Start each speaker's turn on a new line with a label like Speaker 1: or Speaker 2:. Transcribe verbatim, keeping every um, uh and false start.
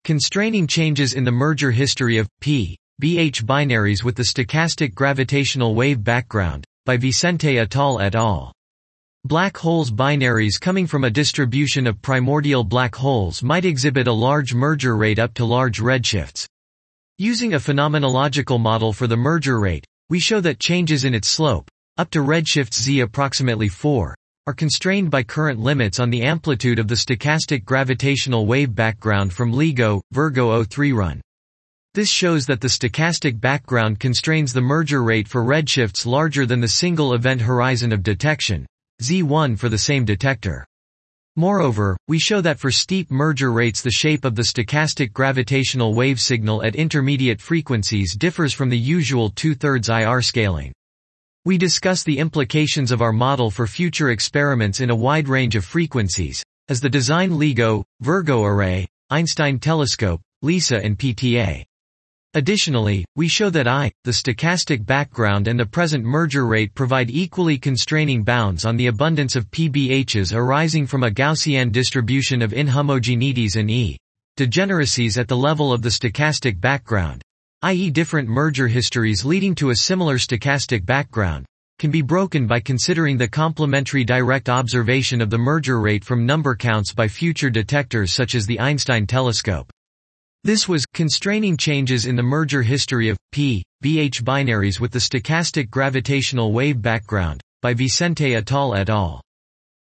Speaker 1: Constraining changes in the merger history of p B H binaries with the stochastic gravitational wave background, by Vicente et al. et al. Black holes binaries coming from a distribution of primordial black holes might exhibit a large merger rate up to large redshifts. Using a phenomenological model for the merger rate, we show that changes in its slope, up to redshift z approximately four, are constrained by current limits on the amplitude of the stochastic gravitational wave background from LIGO, Virgo zero three run. This shows that the stochastic background constrains the merger rate for redshifts larger than the single event horizon of detection, z one for the same detector. Moreover, we show that for steep merger rates the shape of the stochastic gravitational wave signal at intermediate frequencies differs from the usual two-thirds I R scaling. We discuss the implications of our model for future experiments in a wide range of frequencies, as the design LIGO, Virgo array, Einstein telescope, LISA and P T A. Additionally, we show that I, the stochastic background and the present merger rate provide equally constraining bounds on the abundance of P B Hs arising from a Gaussian distribution of inhomogeneities and E. degeneracies at the level of the stochastic background, that is different merger histories leading to a similar stochastic background, can be broken by considering the complementary direct observation of the merger rate from number counts by future detectors such as the Einstein telescope. This was constraining changes in the merger history of p B H binaries with the stochastic gravitational wave background, by Vicente et al. et al.